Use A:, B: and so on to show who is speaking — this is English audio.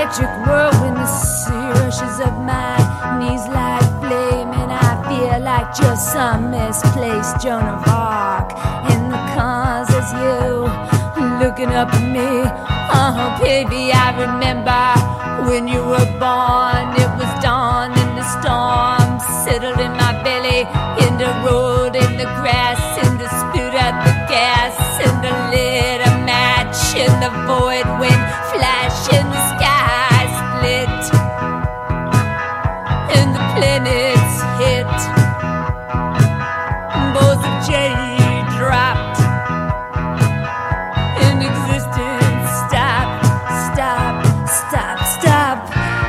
A: electric whirlwind, the surges of my knees like flame, and I feel like just some misplaced Joan of Arc in the cars as you looking up at me. Oh baby, I remember when you were born. It was dawn and the storm settled in my belly, in the road, in the grass, in the spit at the gas, in the lit a match in the void when flash in the sky split, and the planet